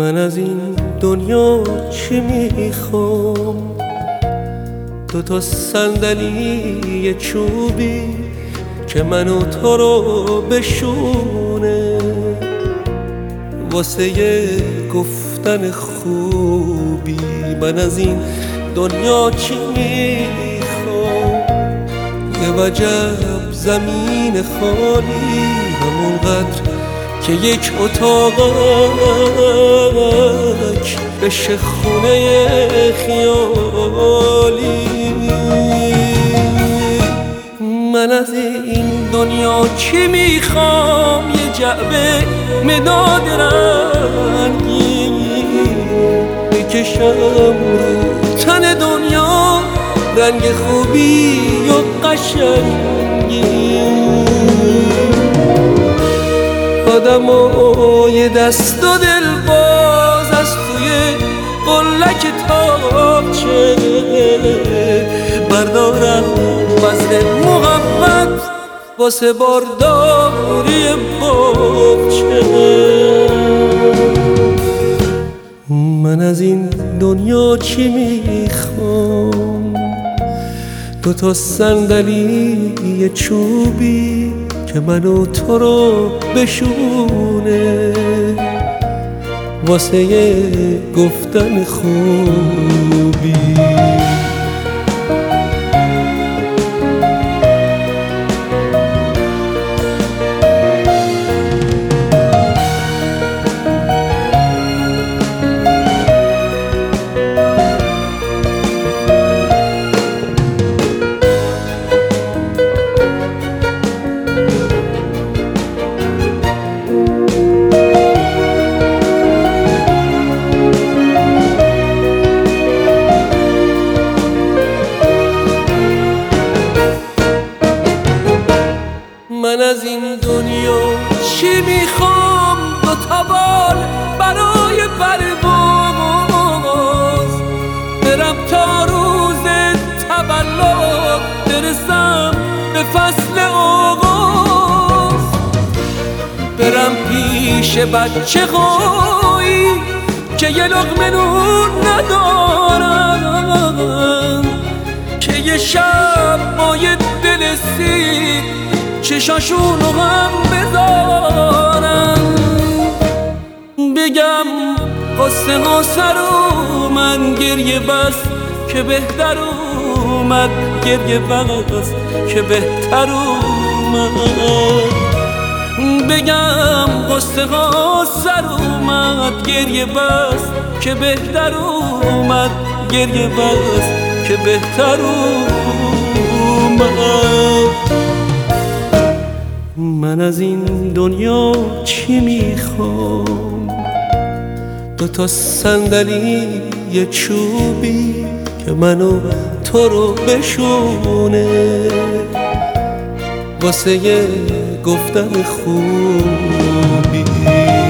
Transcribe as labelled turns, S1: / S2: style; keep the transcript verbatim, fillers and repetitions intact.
S1: من از این دنیا چی میخوام؟ دو تا صندلی چوبی که منو تو رو بشونه، واسه گفتن خوبی. من از این دنیا چی میخوام؟ یه وجب زمین خالی، همونقدر که یک اتاقک بشه خونه خیالی. من از این دنیا چی میخوام؟ یه جعبه مداد رنگی بکشم رو تن دنیا، رنگ خوبی و قشنگی. آدمای دست و دل باز از توی قلک تاقچه بردارم وزن محبت واسه بارداری باغچه. من از این دنیا چی میخوام؟ دو تا صندلی چوبی که منو تو رو بشونه، واسه گفتن خوبی. من از این دنیا چی میخوام؟ دو تا بال برای پرواز، برم تا روز تولد برسم به فصل آغاز، برم پیش بچه هایی که یه لقمه نون ندارن، که یه شب با یه دل سیر چشاشونو هم بذارن. بگم قصه ها سر اومد، گریه بس که بهتر اومد، گریه بس که بهتر اومد. بگم قصه ها سر اومد، گریه بس که بهتر اومد، گریه بس که بهتر اومد. من از این دنیا چی میخوام؟ دو تا صندلی چوبی که منو تو رو بشونه، واسه گفتن خوبی.